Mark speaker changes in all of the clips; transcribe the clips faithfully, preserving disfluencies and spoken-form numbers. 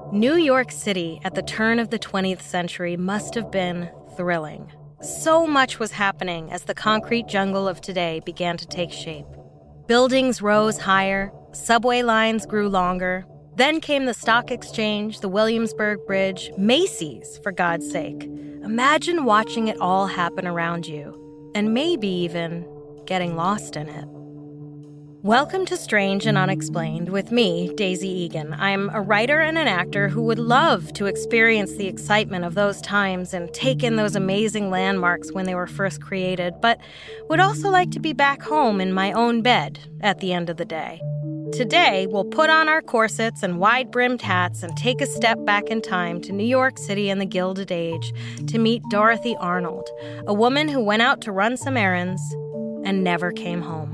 Speaker 1: New York City at the turn of the twentieth century must have been thrilling. So much was happening as the concrete jungle of today began to take shape. Buildings rose higher, subway lines grew longer. Then came the Stock Exchange, the Williamsburg Bridge, Macy's, for God's sake. Imagine watching it all happen around you, and maybe even getting lost in it. Welcome to Strange and Unexplained with me, Daisy Egan. I'm a writer and an actor who would love to experience the excitement of those times and take in those amazing landmarks when they were first created, but would also like to be back home in my own bed at the end of the day. Today, we'll put on our corsets and wide-brimmed hats and take a step back in time to New York City in the Gilded Age to meet Dorothy Arnold, a woman who went out to run some errands and never came home.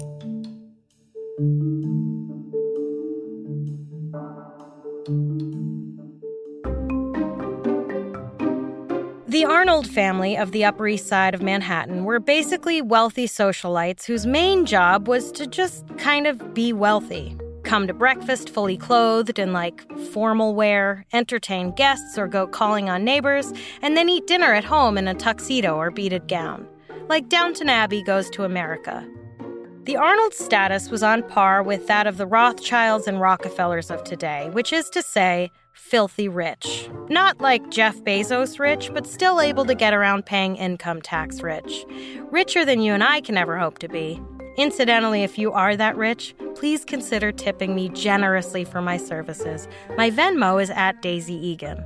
Speaker 1: The Arnold family of the Upper East Side of Manhattan were basically wealthy socialites whose main job was to just kind of be wealthy. Come to breakfast fully clothed in, like, formal wear, entertain guests or go calling on neighbors, and then eat dinner at home in a tuxedo or beaded gown. Like Downton Abbey goes to America. The Arnold status was on par with that of the Rothschilds and Rockefellers of today, which is to say, filthy rich. Not like Jeff Bezos rich, but still able to get around paying income tax rich. Richer than you and I can ever hope to be. Incidentally, if you are that rich, please consider tipping me generously for my services. My Venmo is at Daisy Egan.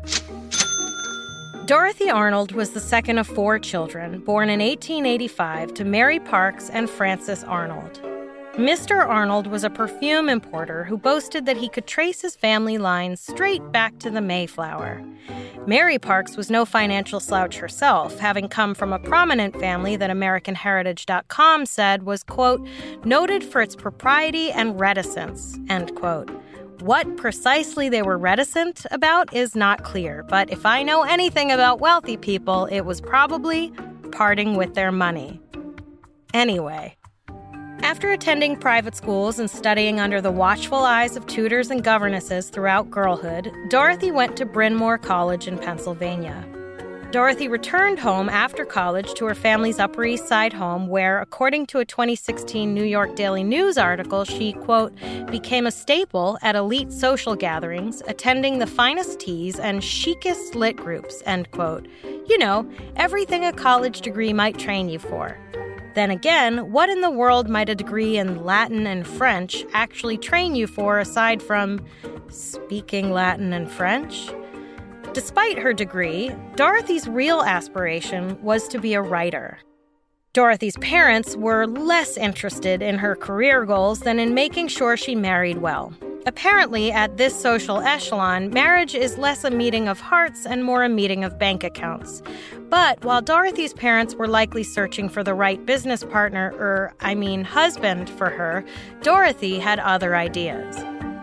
Speaker 1: Dorothy Arnold was the second of four children, born in eighteen eighty-five to Mary Parks and Francis Arnold. Mister Arnold was a perfume importer who boasted that he could trace his family lines straight back to the Mayflower. Mary Parks was no financial slouch herself, having come from a prominent family that American Heritage dot com said was, quote, noted for its propriety and reticence, end quote. What precisely they were reticent about is not clear, but if I know anything about wealthy people, it was probably parting with their money. Anyway, after attending private schools and studying under the watchful eyes of tutors and governesses throughout girlhood, Dorothy went to Bryn Mawr College in Pennsylvania. Dorothy returned home after college to her family's Upper East Side home where, according to a twenty sixteen New York Daily News article, she, quote, became a staple at elite social gatherings, attending the finest teas and chicest lit groups, end quote. You know, everything a college degree might train you for. Then again, what in the world might a degree in Latin and French actually train you for aside from speaking Latin and French? Despite her degree, Dorothy's real aspiration was to be a writer. Dorothy's parents were less interested in her career goals than in making sure she married well. Apparently, at this social echelon, marriage is less a meeting of hearts and more a meeting of bank accounts. But while Dorothy's parents were likely searching for the right business partner, or, I mean, husband for her, Dorothy had other ideas.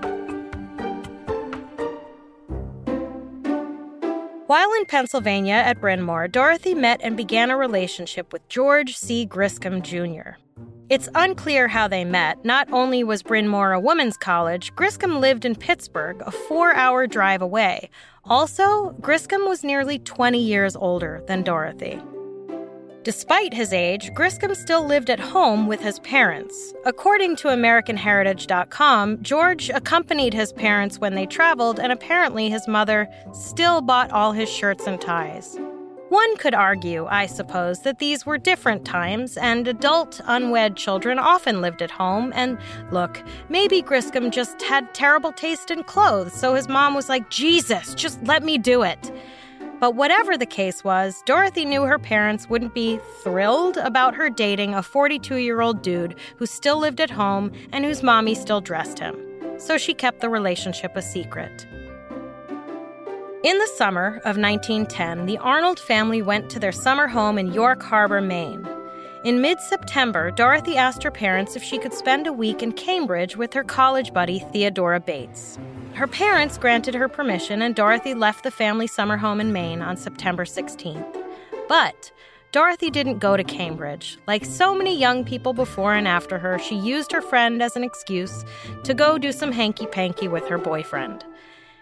Speaker 1: While in Pennsylvania at Bryn Mawr, Dorothy met and began a relationship with George C. Griscom, Junior It's unclear how they met. Not only was Bryn Mawr a women's college, Griscom lived in Pittsburgh, a four-hour drive away. Also, Griscom was nearly twenty years older than Dorothy. Despite his age, Griscom still lived at home with his parents. According to American Heritage dot com, George accompanied his parents when they traveled, and apparently his mother still bought all his shirts and ties. One could argue, I suppose, that these were different times, and adult, unwed children often lived at home, and look, maybe Griscom just had terrible taste in clothes, so his mom was like, Jesus, just let me do it. But whatever the case was, Dorothy knew her parents wouldn't be thrilled about her dating a forty-two-year-old dude who still lived at home and whose mommy still dressed him. So she kept the relationship a secret. In the summer of nineteen ten, the Arnold family went to their summer home in York Harbor, Maine. In mid-September, Dorothy asked her parents if she could spend a week in Cambridge with her college buddy Theodora Bates. Her parents granted her permission, and Dorothy left the family summer home in Maine on September sixteenth. But Dorothy didn't go to Cambridge. Like so many young people before and after her, she used her friend as an excuse to go do some hanky-panky with her boyfriend.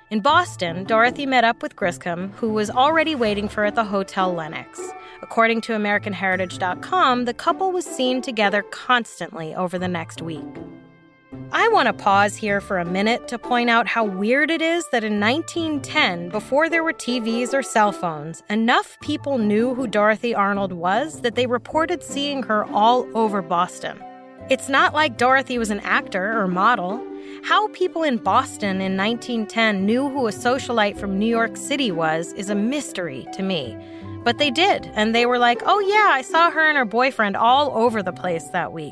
Speaker 1: In Boston, Dorothy met up with Griscom, who was already waiting for her at the Hotel Lenox. According to American Heritage dot com, the couple was seen together constantly over the next week. I want to pause here for a minute to point out how weird it is that in nineteen ten, before there were T Vs or cell phones, enough people knew who Dorothy Arnold was that they reported seeing her all over Boston. It's not like Dorothy was an actor or model. How people in Boston in nineteen ten knew who a socialite from New York City was is a mystery to me. But they did, and they were like, oh yeah, I saw her and her boyfriend all over the place that week.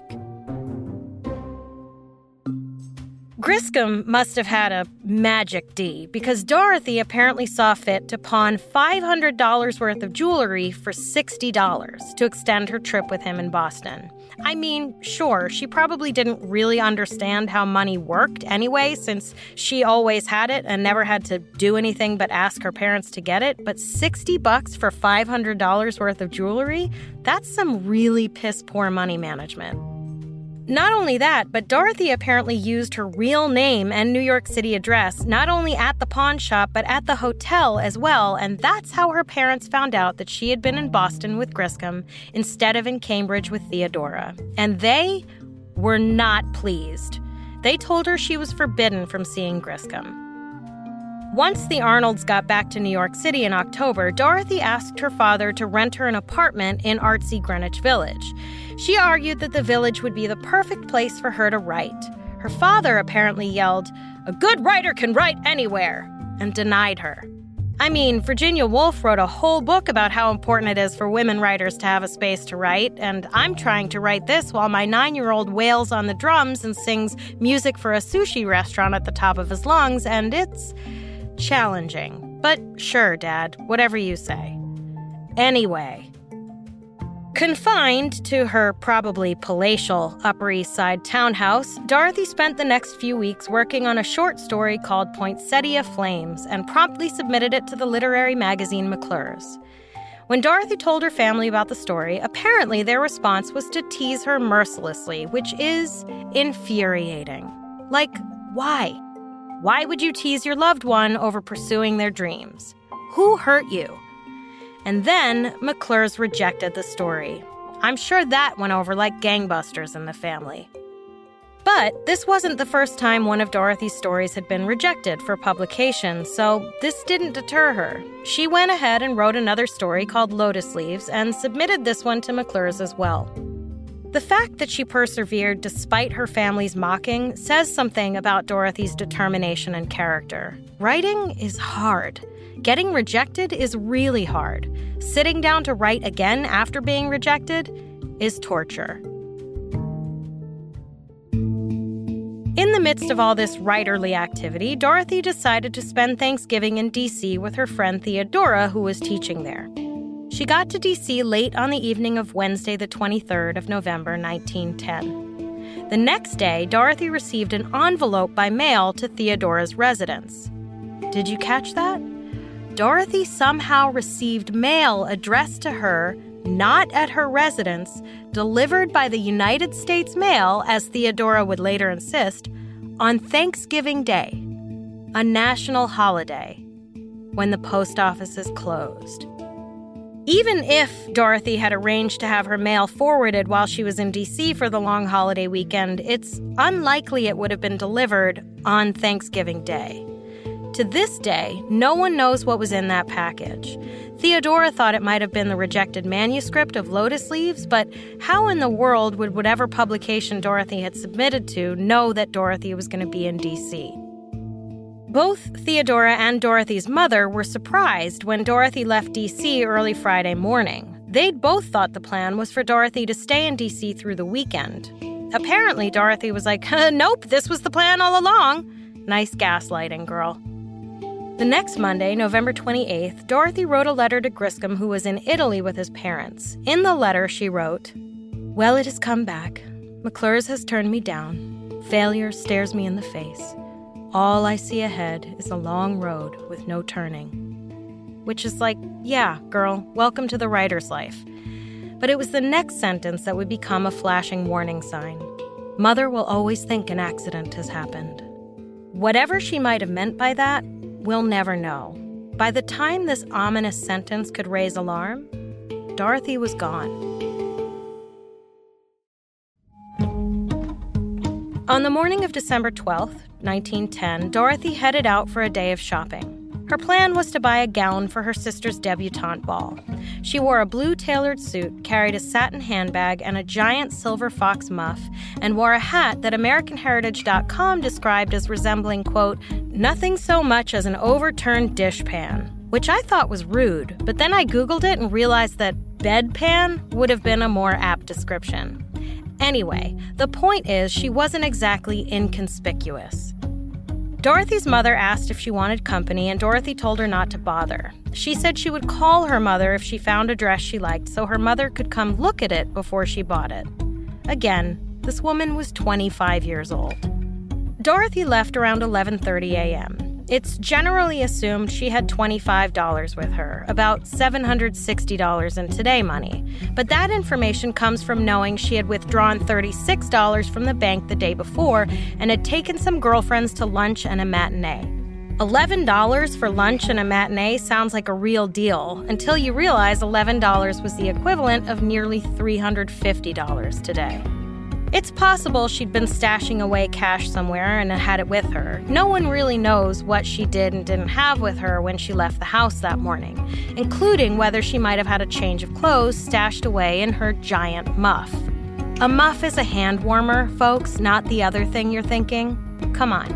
Speaker 1: Griscom must have had a magic D, because Dorothy apparently saw fit to pawn five hundred dollars worth of jewelry for sixty dollars to extend her trip with him in Boston. I mean, sure, she probably didn't really understand how money worked anyway, since she always had it and never had to do anything but ask her parents to get it, but sixty bucks for five hundred dollars worth of jewelry? That's some really piss-poor money management. Not only that, but Dorothy apparently used her real name and New York City address not only at the pawn shop, but at the hotel as well, and that's how her parents found out that she had been in Boston with Griscom instead of in Cambridge with Theodora. And they were not pleased. They told her she was forbidden from seeing Griscom. Once the Arnolds got back to New York City in October, Dorothy asked her father to rent her an apartment in artsy Greenwich Village. She argued that the village would be the perfect place for her to write. Her father apparently yelled, "A good writer can write anywhere," and denied her. I mean, Virginia Woolf wrote a whole book about how important it is for women writers to have a space to write, and I'm trying to write this while my nine-year-old wails on the drums and sings music for a sushi restaurant at the top of his lungs, and it's challenging. But sure, Dad, whatever you say. Anyway, confined to her probably palatial Upper East Side townhouse, Dorothy spent the next few weeks working on a short story called Poinsettia Flames and promptly submitted it to the literary magazine McClure's. When Dorothy told her family about the story, apparently their response was to tease her mercilessly, which is infuriating. Like, why? Why would you tease your loved one over pursuing their dreams? Who hurt you? And then McClure's rejected the story. I'm sure that went over like gangbusters in the family. But this wasn't the first time one of Dorothy's stories had been rejected for publication, so this didn't deter her. She went ahead and wrote another story called Lotus Leaves and submitted this one to McClure's as well. The fact that she persevered despite her family's mocking says something about Dorothy's determination and character. Writing is hard. Getting rejected is really hard. Sitting down to write again after being rejected is torture. In the midst of all this writerly activity, Dorothy decided to spend Thanksgiving in D C with her friend Theodora, who was teaching there. She got to D C late on the evening of Wednesday, the twenty-third of November, nineteen ten. The next day, Dorothy received an envelope by mail to Theodora's residence. Did you catch that? Dorothy somehow received mail addressed to her, not at her residence, delivered by the United States Mail, as Theodora would later insist, on Thanksgiving Day, a national holiday, when the post office is closed. Even if Dorothy had arranged to have her mail forwarded while she was in D C for the long holiday weekend, it's unlikely it would have been delivered on Thanksgiving Day. To this day, no one knows what was in that package. Theodora thought it might have been the rejected manuscript of Lotus Leaves, but how in the world would whatever publication Dorothy had submitted to know that Dorothy was going to be in D C? Both Theodora and Dorothy's mother were surprised when Dorothy left D C early Friday morning. They'd both thought the plan was for Dorothy to stay in D C through the weekend. Apparently, Dorothy was like, nope, this was the plan all along. Nice gaslighting, girl. The next Monday, November twenty-eighth, Dorothy wrote a letter to Griscom, who was in Italy with his parents. In the letter, she wrote, "Well, it has come back. McClure's has turned me down. Failure stares me in the face. All I see ahead is a long road with no turning." Which is like, yeah, girl, welcome to the writer's life. But it was the next sentence that would become a flashing warning sign. Mother will always think an accident has happened. Whatever she might have meant by that, we'll never know. By the time this ominous sentence could raise alarm, Dorothy was gone. On the morning of December twelfth, nineteen ten, Dorothy headed out for a day of shopping. Her plan was to buy a gown for her sister's debutante ball. She wore a blue tailored suit, carried a satin handbag and a giant silver fox muff, and wore a hat that American Heritage dot com described as resembling, quote, nothing so much as an overturned dishpan, which I thought was rude, but then I Googled it and realized that bedpan would have been a more apt description. Anyway, the point is she wasn't exactly inconspicuous. Dorothy's mother asked if she wanted company, and Dorothy told her not to bother. She said she would call her mother if she found a dress she liked so her mother could come look at it before she bought it. Again, this woman was twenty-five years old. Dorothy left around eleven thirty a.m. It's generally assumed she had twenty-five dollars with her, about seven hundred sixty dollars in today money. But that information comes from knowing she had withdrawn thirty-six dollars from the bank the day before and had taken some girlfriends to lunch and a matinee. eleven dollars for lunch and a matinee sounds like a real deal, until you realize eleven dollars was the equivalent of nearly three hundred fifty dollars today. It's possible she'd been stashing away cash somewhere and had it with her. No one really knows what she did and didn't have with her when she left the house that morning, including whether she might have had a change of clothes stashed away in her giant muff. A muff is a hand warmer, folks, not the other thing you're thinking. Come on.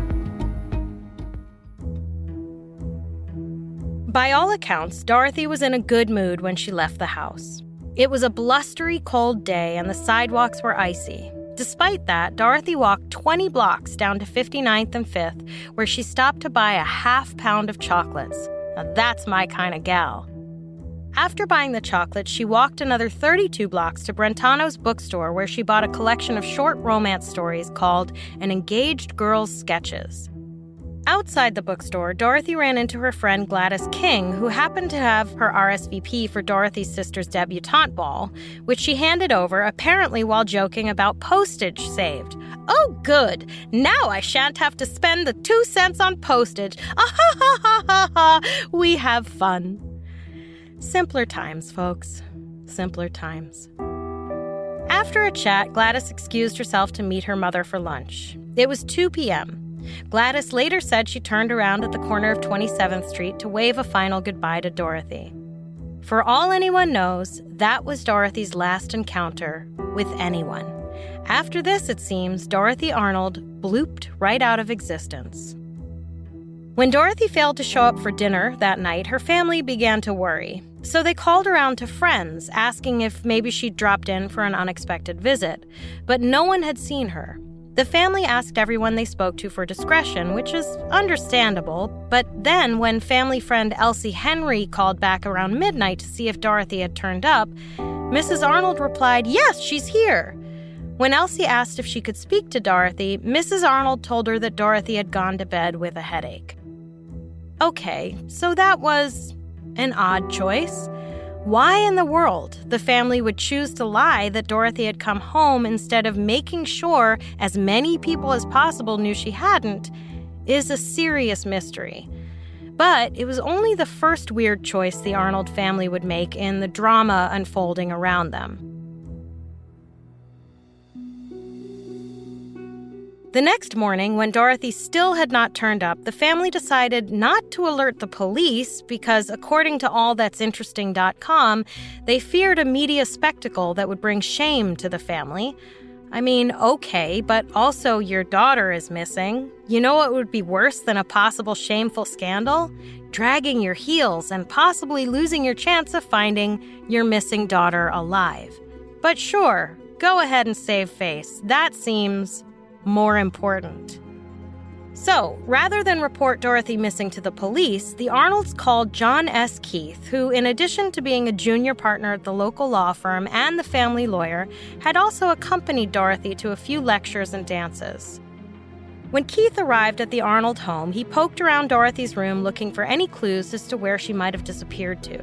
Speaker 1: By all accounts, Dorothy was in a good mood when she left the house. It was a blustery, cold day and the sidewalks were icy. Despite that, Dorothy walked twenty blocks down to fifty-ninth and fifth, where she stopped to buy a half pound of chocolates. Now that's my kind of gal. After buying the chocolates, she walked another thirty-two blocks to Brentano's bookstore, where she bought a collection of short romance stories called An Engaged Girl's Sketches. Outside the bookstore, Dorothy ran into her friend Gladys King, who happened to have her R S V P for Dorothy's sister's debutante ball, which she handed over, apparently while joking about postage saved. Oh, good. Now I shan't have to spend the two cents on postage. Ah ha ha ha ha ha. We have fun. Simpler times, folks. Simpler times. After a chat, Gladys excused herself to meet her mother for lunch. It was two p.m. Gladys later said she turned around at the corner of twenty-seventh Street to wave a final goodbye to Dorothy. For all anyone knows, that was Dorothy's last encounter with anyone. After this, it seems, Dorothy Arnold blooped right out of existence. When Dorothy failed to show up for dinner that night, her family began to worry. So they called around to friends, asking if maybe she'd dropped in for an unexpected visit. But no one had seen her. The family asked everyone they spoke to for discretion, which is understandable, but then when family friend Elsie Henry called back around midnight to see if Dorothy had turned up, Missus Arnold replied, "Yes, she's here." When Elsie asked if she could speak to Dorothy, Missus Arnold told her that Dorothy had gone to bed with a headache. Okay, so that was an odd choice. Why in the world the family would choose to lie that Dorothy had come home instead of making sure as many people as possible knew she hadn't is a serious mystery. But it was only the first weird choice the Arnold family would make in the drama unfolding around them. The next morning, when Dorothy still had not turned up, the family decided not to alert the police because, according to all that's interesting dot com, they feared a media spectacle that would bring shame to the family. I mean, okay, but also your daughter is missing. You know what would be worse than a possible shameful scandal? Dragging your heels and possibly losing your chance of finding your missing daughter alive. But sure, go ahead and save face. That seems more important. So, rather than report Dorothy missing to the police, the Arnolds called John S. Keith, who, in addition to being a junior partner at the local law firm and the family lawyer, had also accompanied Dorothy to a few lectures and dances. When Keith arrived at the Arnold home, he poked around Dorothy's room looking for any clues as to where she might have disappeared to.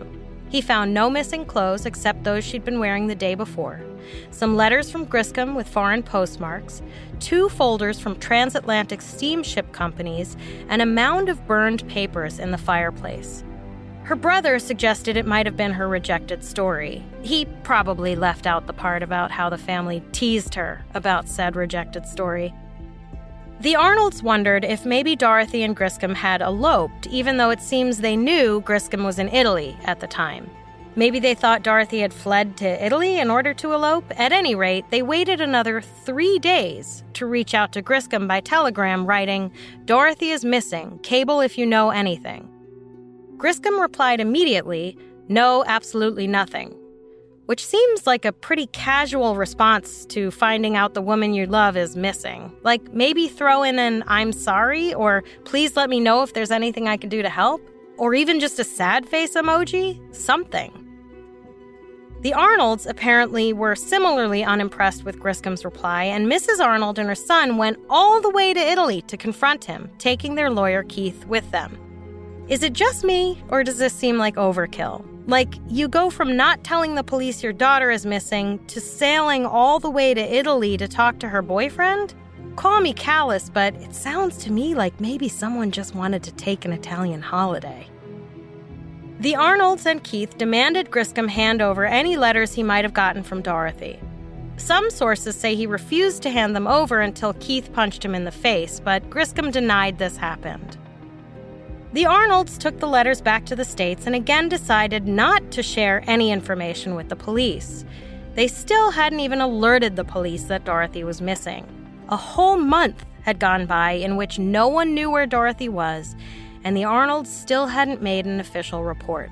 Speaker 1: He found no missing clothes except those she'd been wearing the day before, some letters from Griscom with foreign postmarks, two folders from transatlantic steamship companies, and a mound of burned papers in the fireplace. Her brother suggested it might have been her rejected story. He probably left out the part about how the family teased her about said rejected story. The Arnolds wondered if maybe Dorothy and Griscom had eloped, even though it seems they knew Griscom was in Italy at the time. Maybe they thought Dorothy had fled to Italy in order to elope. At any rate, they waited another three days to reach out to Griscom by telegram, writing, "Dorothy is missing. Cable if you know anything." Griscom replied immediately, "No, absolutely nothing," which seems like a pretty casual response to finding out the woman you love is missing. Like, maybe throw in an "I'm sorry" or "Please let me know if there's anything I can do to help," or even just a sad face emoji, something. The Arnolds apparently were similarly unimpressed with Griscom's reply, and Missus Arnold and her son went all the way to Italy to confront him, taking their lawyer Keith with them. Is it just me, or does this seem like overkill? Like, you go from not telling the police your daughter is missing to sailing all the way to Italy to talk to her boyfriend? Call me callous, but it sounds to me like maybe someone just wanted to take an Italian holiday. The Arnolds and Keith demanded Griscom hand over any letters he might have gotten from Dorothy. Some sources say he refused to hand them over until Keith punched him in the face, but Griscom denied this happened. The Arnolds took the letters back to the States and again decided not to share any information with the police. They still hadn't even alerted the police that Dorothy was missing. A whole month had gone by in which no one knew where Dorothy was, and the Arnolds still hadn't made an official report.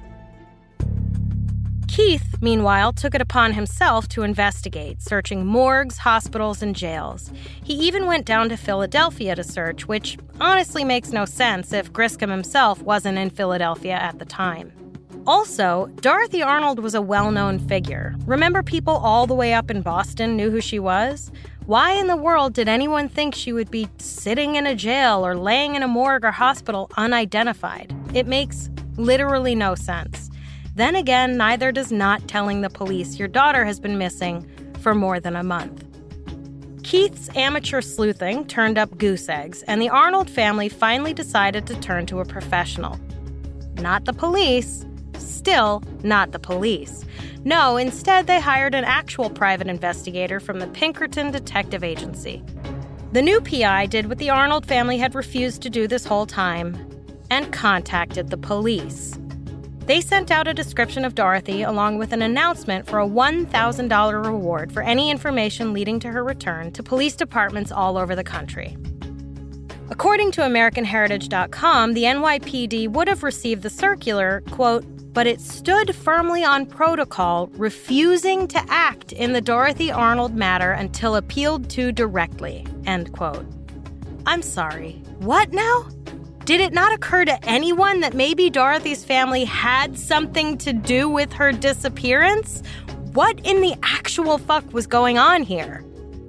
Speaker 1: Keith, meanwhile, took it upon himself to investigate, searching morgues, hospitals, and jails. He even went down to Philadelphia to search, which honestly makes no sense if Griscom himself wasn't in Philadelphia at the time. Also, Dorothy Arnold was a well-known figure. Remember, people all the way up in Boston knew who she was? Why in the world did anyone think she would be sitting in a jail or laying in a morgue or hospital unidentified? It makes literally no sense. Then again, neither does not telling the police your daughter has been missing for more than a month. Keith's amateur sleuthing turned up goose eggs, and the Arnold family finally decided to turn to a professional. Not the police. Still not the police. No, instead they hired an actual private investigator from the Pinkerton Detective Agency. The new P I did what the Arnold family had refused to do this whole time and contacted the police. They sent out a description of Dorothy along with an announcement for a one thousand dollars reward for any information leading to her return to police departments all over the country. According to American Heritage dot com, the N Y P D would have received the circular, quote, but it stood firmly on protocol, refusing to act in the Dorothy Arnold matter until appealed to directly, end quote. I'm sorry, what now? Did it not occur to anyone that maybe Dorothy's family had something to do with her disappearance? What in the actual fuck was going on here?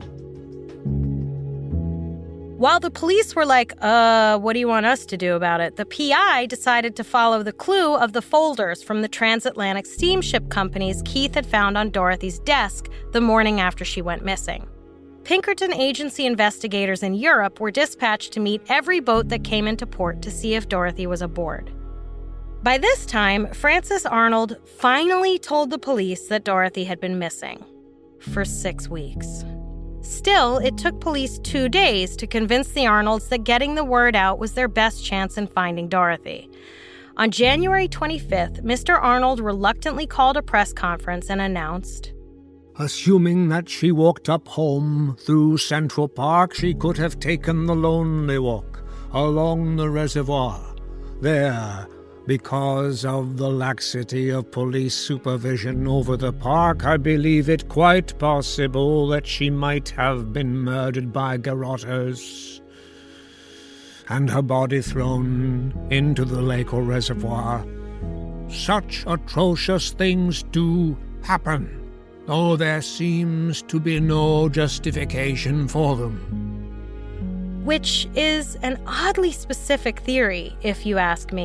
Speaker 1: While the police were like, uh, what do you want us to do about it? The P I decided to follow the clue of the folders from the transatlantic steamship companies Keith had found on Dorothy's desk the morning after she went missing. Pinkerton Agency investigators in Europe were dispatched to meet every boat that came into port to see if Dorothy was aboard. By this time, Frances Arnold finally told the police that Dorothy had been missing for six weeks. Still, it took police two days to convince the Arnolds that getting the word out was their best chance in finding Dorothy. On January twenty-fifth, Mister Arnold reluctantly called a press conference and announced,
Speaker 2: "Assuming that she walked up home through Central Park, she could have taken the lonely walk along the reservoir. There, because of the laxity of police supervision over the park, I believe it quite possible that she might have been murdered by garrotters and her body thrown into the lake or reservoir. Such atrocious things do happen, though there seems to be no justification for them."
Speaker 1: Which is an oddly specific theory, if you ask me.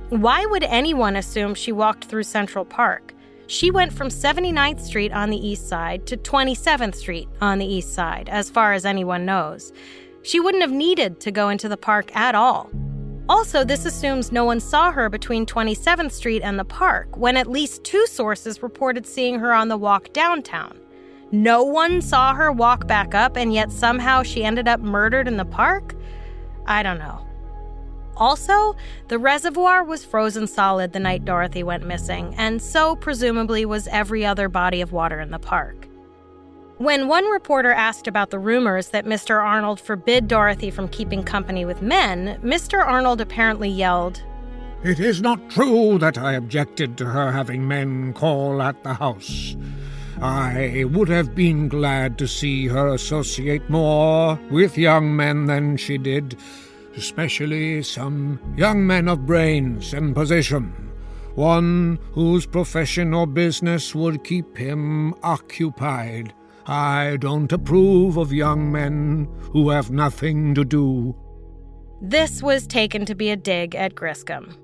Speaker 1: Why would anyone assume she walked through Central Park? She went from seventy-ninth Street on the east side to twenty-seventh Street on the east side, as far as anyone knows. She wouldn't have needed to go into the park at all. Also, this assumes no one saw her between twenty-seventh Street and the park, when at least two sources reported seeing her on the walk downtown. No one saw her walk back up, and yet somehow she ended up murdered in the park? I don't know. Also, the reservoir was frozen solid the night Dorothy went missing, and so presumably was every other body of water in the park. When one reporter asked about the rumors that Mister Arnold forbid Dorothy from keeping company with men, Mister Arnold apparently yelled,
Speaker 2: "It is not true that I objected to her having men call at the house. I would have been glad to see her associate more with young men than she did, especially some young men of brains and position, one whose profession or business would keep him occupied. I don't approve of young men who have nothing to do."
Speaker 1: This was taken to be a dig at Griscom.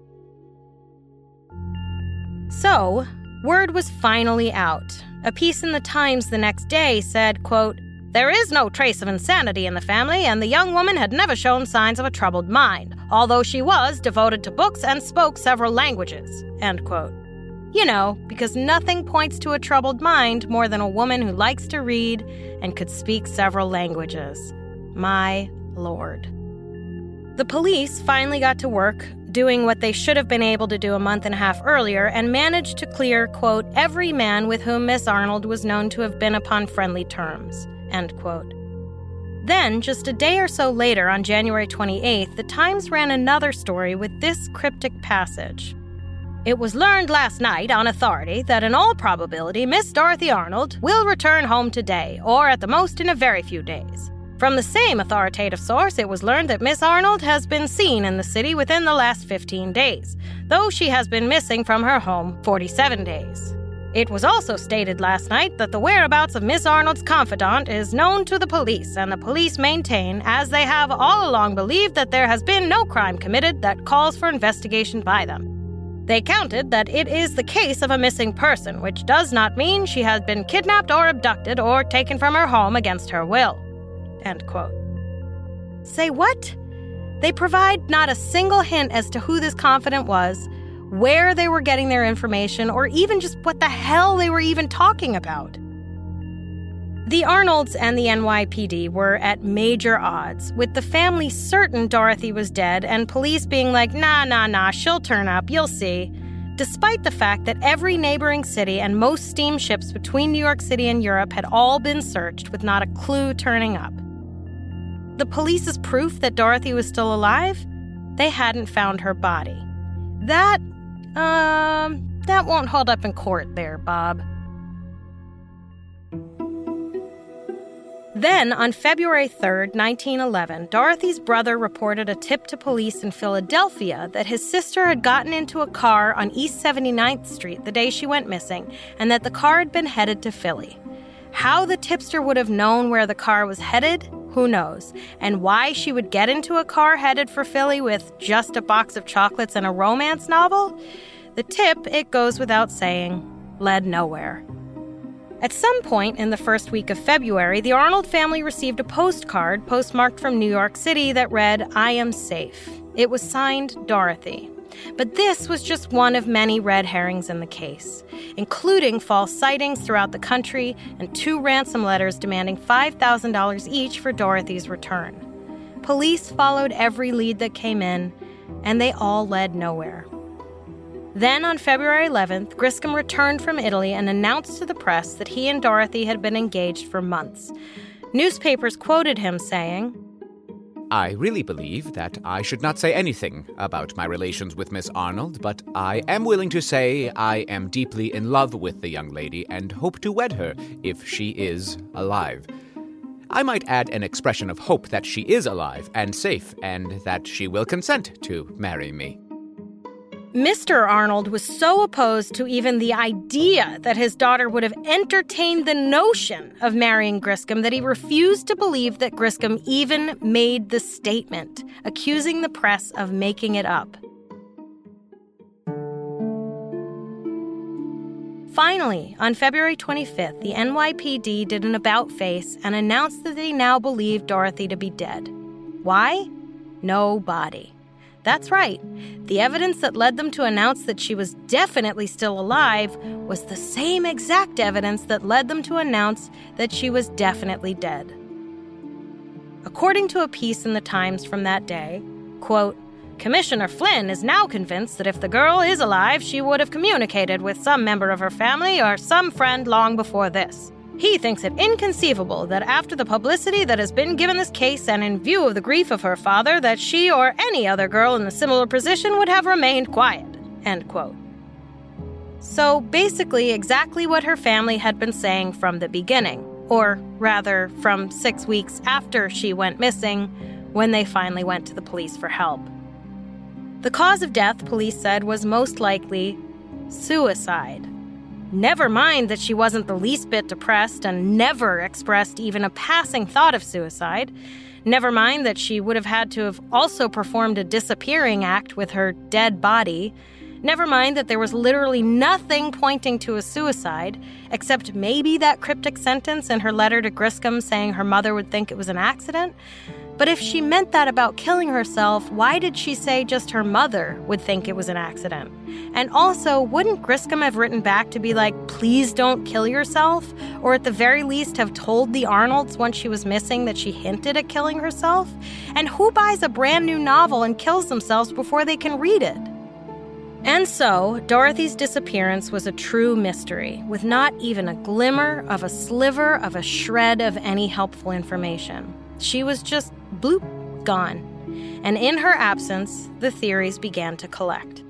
Speaker 1: So, word was finally out. A piece in the Times the next day said, quote, "There is no trace of insanity in the family, and the young woman had never shown signs of a troubled mind, although she was devoted to books and spoke several languages," end quote. You know, because nothing points to a troubled mind more than a woman who likes to read and could speak several languages. My lord. The police finally got to work, doing what they should have been able to do a month and a half earlier, and managed to clear, quote, "every man with whom Miss Arnold was known to have been upon friendly terms," end quote. Then, just a day or so later, on January twenty-eighth, the Times ran another story with this cryptic passage. "It was learned last night on authority that in all probability Miss Dorothy Arnold will return home today, or at the most in a very few days. From the same authoritative source, it was learned that Miss Arnold has been seen in the city within the last fifteen days, though she has been missing from her home forty-seven days. It was also stated last night that the whereabouts of Miss Arnold's confidant is known to the police, and the police maintain, as they have all along believed, that there has been no crime committed that calls for investigation by them. They counted that it is the case of a missing person, which does not mean she has been kidnapped or abducted or taken from her home against her will." End quote. Say what? They provide not a single hint as to who this confidant was, where they were getting their information, or even just what the hell they were even talking about. The Arnolds and the N Y P D were at major odds, with the family certain Dorothy was dead and police being like, nah, nah, nah, she'll turn up, you'll see, despite the fact that every neighboring city and most steamships between New York City and Europe had all been searched with not a clue turning up. The police's proof that Dorothy was still alive? They hadn't found her body. That, um, that won't hold up in court there, Bob. Then, on February third, nineteen eleven, Dorothy's brother reported a tip to police in Philadelphia that his sister had gotten into a car on East seventy-ninth Street the day she went missing, and that the car had been headed to Philly. How the tipster would have known where the car was headed, who knows? And why she would get into a car headed for Philly with just a box of chocolates and a romance novel? The tip, it goes without saying, led nowhere. At some point in the first week of February, the Arnold family received a postcard postmarked from New York City that read, "I am safe." It was signed Dorothy. But this was just one of many red herrings in the case, including false sightings throughout the country and two ransom letters demanding five thousand dollars each for Dorothy's return. Police followed every lead that came in, and they all led nowhere. Then, on February eleventh, Griscom returned from Italy and announced to the press that he and Dorothy had been engaged for months. Newspapers quoted him saying,
Speaker 3: "I really believe that I should not say anything about my relations with Miss Arnold, but I am willing to say I am deeply in love with the young lady and hope to wed her if she is alive. I might add an expression of hope that she is alive and safe and that she will consent to marry me."
Speaker 1: Mister Arnold was so opposed to even the idea that his daughter would have entertained the notion of marrying Griscom that he refused to believe that Griscom even made the statement, accusing the press of making it up. Finally, on February twenty-fifth, the N Y P D did an about-face and announced that they now believed Dorothy to be dead. Why? No body. That's right. The evidence that led them to announce that she was definitely still alive was the same exact evidence that led them to announce that she was definitely dead. According to a piece in the Times from that day, quote, Commissioner Flynn is now convinced that if the girl is alive, she would have communicated with some member of her family or some friend long before this. He thinks it inconceivable that after the publicity that has been given this case and in view of the grief of her father, that she or any other girl in a similar position would have remained quiet, end quote. So basically exactly what her family had been saying from the beginning, or rather from six weeks after she went missing, when they finally went to the police for help. The cause of death, police said, was most likely suicide. Never mind that she wasn't the least bit depressed and never expressed even a passing thought of suicide. Never mind that she would have had to have also performed a disappearing act with her dead body. Never mind that there was literally nothing pointing to a suicide, except maybe that cryptic sentence in her letter to Griscom saying her mother would think it was an accident. But if she meant that about killing herself, why did she say just her mother would think it was an accident? And also, wouldn't Griscom have written back to be like, please don't kill yourself? Or at the very least have told the Arnolds once she was missing that she hinted at killing herself? And who buys a brand new novel and kills themselves before they can read it? And so, Dorothy's disappearance was a true mystery, with not even a glimmer of a sliver of a shred of any helpful information. She was just bloop, gone. And in her absence, the theories began to collect.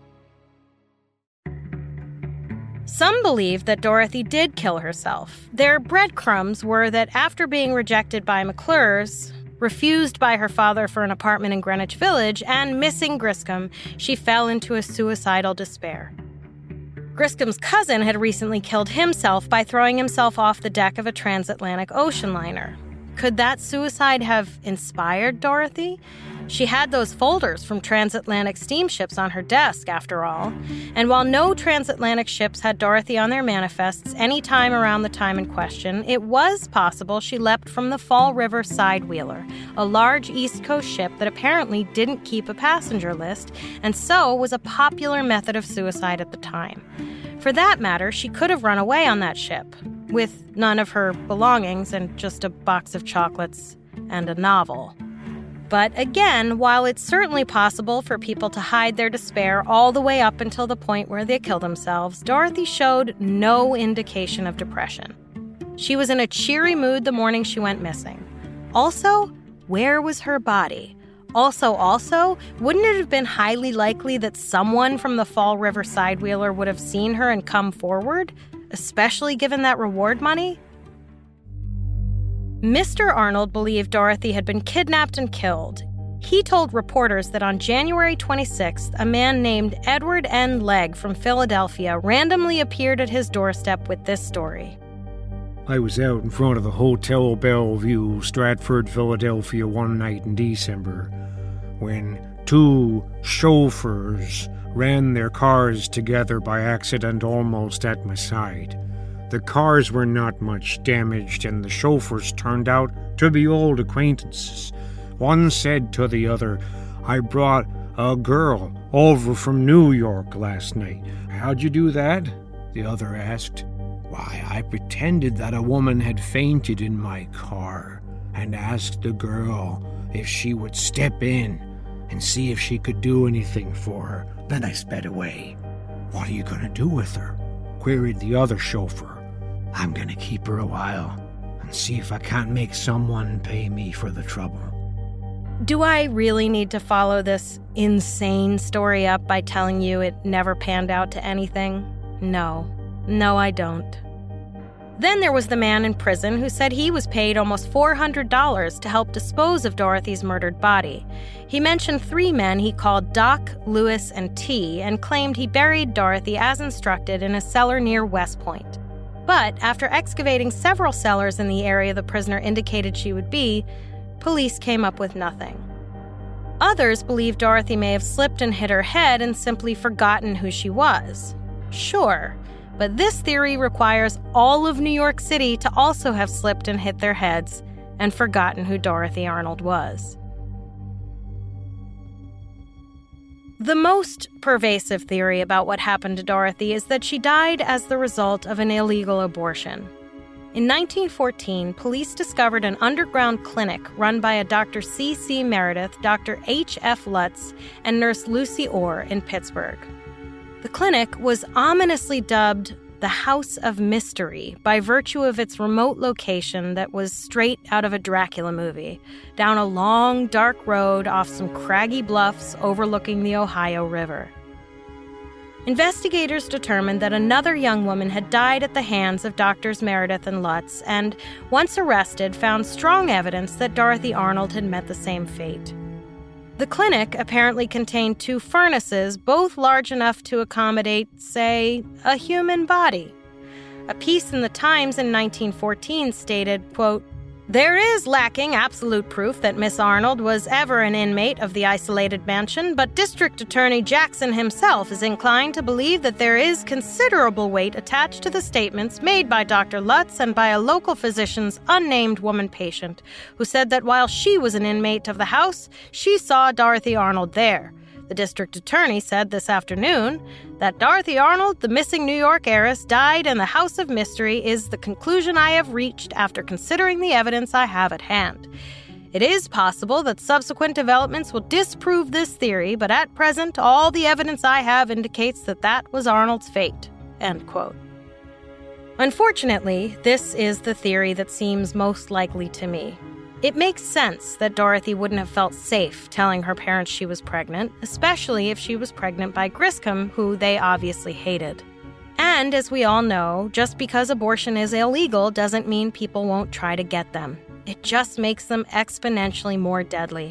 Speaker 1: Some believed that Dorothy did kill herself. Their breadcrumbs were that after being rejected by McClure's, refused by her father for an apartment in Greenwich Village, and missing Griscom, she fell into a suicidal despair. Griscom's cousin had recently killed himself by throwing himself off the deck of a transatlantic ocean liner. Could that suicide have inspired Dorothy? She had those folders from transatlantic steamships on her desk, after all. And while no transatlantic ships had Dorothy on their manifests any time around the time in question, it was possible she leapt from the Fall River Sidewheeler, a large East Coast ship that apparently didn't keep a passenger list, and so was a popular method of suicide at the time. For that matter, she could have run away on that ship, with none of her belongings and just a box of chocolates and a novel. But again, while it's certainly possible for people to hide their despair all the way up until the point where they kill themselves, Dorothy showed no indication of depression. She was in a cheery mood the morning she went missing. Also, where was her body? Also, also, wouldn't it have been highly likely that someone from the Fall River Sidewheeler would have seen her and come forward, especially given that reward money? Mister Arnold believed Dorothy had been kidnapped and killed. He told reporters that on January twenty-sixth, a man named Edward N. Legg from Philadelphia randomly appeared at his doorstep with this story.
Speaker 2: I was out in front of the Hotel Bellevue, Stratford, Philadelphia, one night in December, when two chauffeurs ran their cars together by accident almost at my side. The cars were not much damaged, and the chauffeurs turned out to be old acquaintances. One said to the other, I brought a girl over from New York last night. How'd you do that? The other asked. Why, I pretended that a woman had fainted in my car and asked the girl if she would step in and see if she could do anything for her. Then I sped away. What are you going to do with her? Queried the other chauffeur. I'm going to keep her a while and see if I can't make someone pay me for the trouble.
Speaker 1: Do I really need to follow this insane story up by telling you it never panned out to anything? No. No, I don't. Then there was the man in prison who said he was paid almost four hundred dollars to help dispose of Dorothy's murdered body. He mentioned three men he called Doc, Lewis, and T, and claimed he buried Dorothy as instructed in a cellar near West Point. But after excavating several cellars in the area the prisoner indicated she would be, police came up with nothing. Others believe Dorothy may have slipped and hit her head and simply forgotten who she was. Sure, But this theory requires all of New York City to also have slipped and hit their heads and forgotten who Dorothy Arnold was. The most pervasive theory about what happened to Dorothy is that she died as the result of an illegal abortion. In nineteen fourteen, police discovered an underground clinic run by a Doctor C C Meredith, Doctor H F Lutz, and nurse Lucy Orr in Pittsburgh. The clinic was ominously dubbed the House of Mystery by virtue of its remote location that was straight out of a Dracula movie, down a long, dark road off some craggy bluffs overlooking the Ohio River. Investigators determined that another young woman had died at the hands of Doctors Meredith and Lutz, and, once arrested, found strong evidence that Dorothy Arnold had met the same fate. The clinic apparently contained two furnaces, both large enough to accommodate, say, a human body. A piece in the Times in nineteen fourteen stated, quote, "There is lacking absolute proof that Miss Arnold was ever an inmate of the isolated mansion, but District Attorney Jackson himself is inclined to believe that there is considerable weight attached to the statements made by Doctor Lutz and by a local physician's unnamed woman patient, who said that while she was an inmate of the house, she saw Dorothy Arnold there. The district attorney said this afternoon that Dorothy Arnold, the missing New York heiress, died in the House of Mystery is the conclusion I have reached after considering the evidence I have at hand. It is possible that subsequent developments will disprove this theory, but at present, all the evidence I have indicates that that was Arnold's fate." End quote. Unfortunately, this is the theory that seems most likely to me. It makes sense that Dorothy wouldn't have felt safe telling her parents she was pregnant, especially if she was pregnant by Griscom, who they obviously hated. And as we all know, just because abortion is illegal doesn't mean people won't try to get them. It just makes them exponentially more deadly.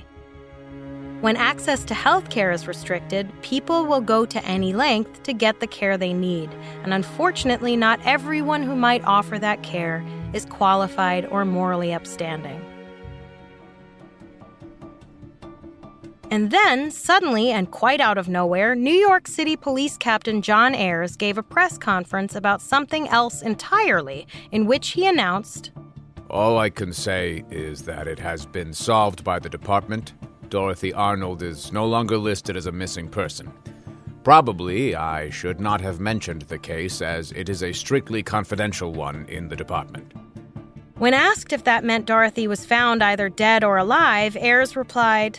Speaker 1: When access to health care is restricted, people will go to any length to get the care they need. And unfortunately, not everyone who might offer that care is qualified or morally upstanding. And then, suddenly and quite out of nowhere, New York City Police Captain John Ayers gave a press conference about something else entirely, in which he announced,
Speaker 3: "All I can say is that it has been solved by the department. Dorothy Arnold is no longer listed as a missing person. Probably I should not have mentioned the case, as it is a strictly confidential one in the department."
Speaker 1: When asked if that meant Dorothy was found either dead or alive, Ayers replied,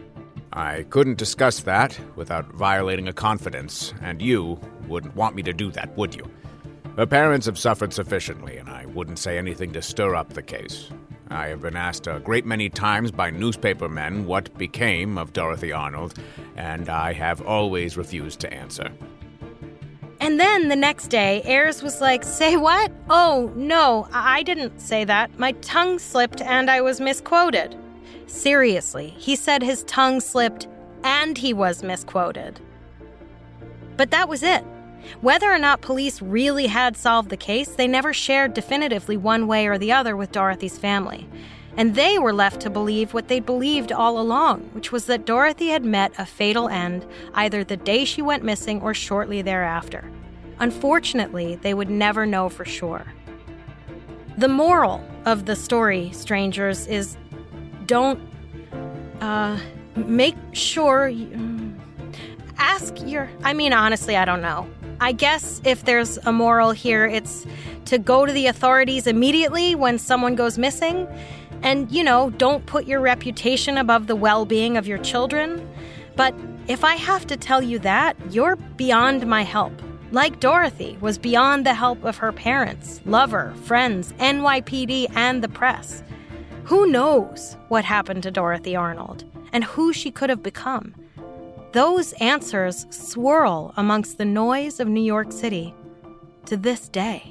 Speaker 3: "I couldn't discuss that without violating a confidence, and you wouldn't want me to do that, would you? Her parents have suffered sufficiently, and I wouldn't say anything to stir up the case. I have been asked a great many times by newspaper men what became of Dorothy Arnold, and I have always refused to answer."
Speaker 1: And then the next day, Ayers was like, "Say what? Oh, no, I didn't say that. My tongue slipped and I was misquoted." Seriously, he said his tongue slipped and he was misquoted. But that was it. Whether or not police really had solved the case, they never shared definitively one way or the other with Dorothy's family. And they were left to believe what they'd believed all along, which was that Dorothy had met a fatal end either the day she went missing or shortly thereafter. Unfortunately, they would never know for sure. The moral of the story, strangers, is don't uh, make sure you, ask your, I mean, honestly, I don't know. I guess if there's a moral here, it's to go to the authorities immediately when someone goes missing. And, you know, don't put your reputation above the well-being of your children. But if I have to tell you that, you're beyond my help. Like Dorothy was beyond the help of her parents, lover, friends, N Y P D, and the press. Who knows what happened to Dorothy Arnold and who she could have become? Those answers swirl amongst the noise of New York City to this day.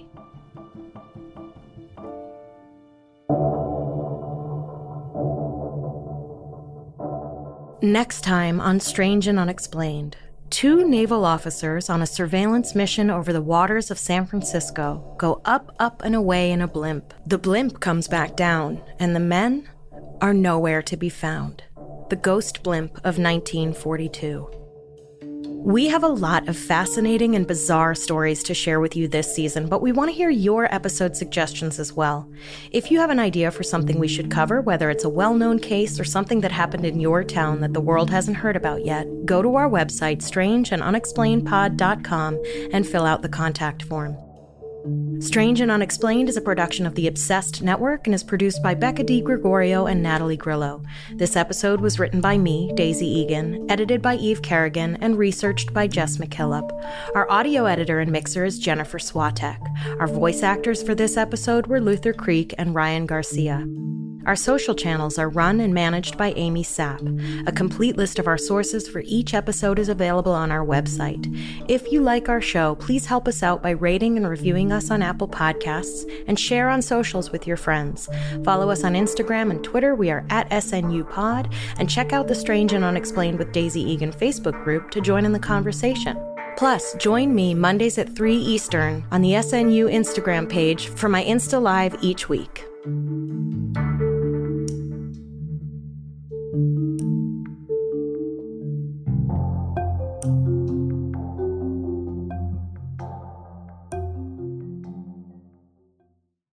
Speaker 1: Next time on Strange and Unexplained, two naval officers on a surveillance mission over the waters of San Francisco go up, up, and away in a blimp. The blimp comes back down, and the men are nowhere to be found. The Ghost Blimp of nineteen forty-two. We have a lot of fascinating and bizarre stories to share with you this season, but we want to hear your episode suggestions as well. If you have an idea for something we should cover, whether it's a well-known case or something that happened in your town that the world hasn't heard about yet, go to our website, strange and unexplained pod dot com, and fill out the contact form. Strange and Unexplained is a production of the Obsessed Network and is produced by Becca D. Gregorio and Natalie Grillo. This episode was written by me, Daisy Egan, edited by Eve Kerrigan, and researched by Jess McKillop. Our audio editor and mixer is Jennifer Swatek. Our voice actors for this episode were Luther Creek and Ryan Garcia. Our social channels are run and managed by Amy Sapp. A complete list of our sources for each episode is available on our website. If you like our show, please help us out by rating and reviewing us on Apple Podcasts and share on socials with your friends. Follow us on Instagram and Twitter. We are at S N U Pod, and check out the Strange and Unexplained with Daisy Egan Facebook group to join in the conversation. Plus, join me Mondays at three Eastern on the S N U Instagram page for my Insta Live each week.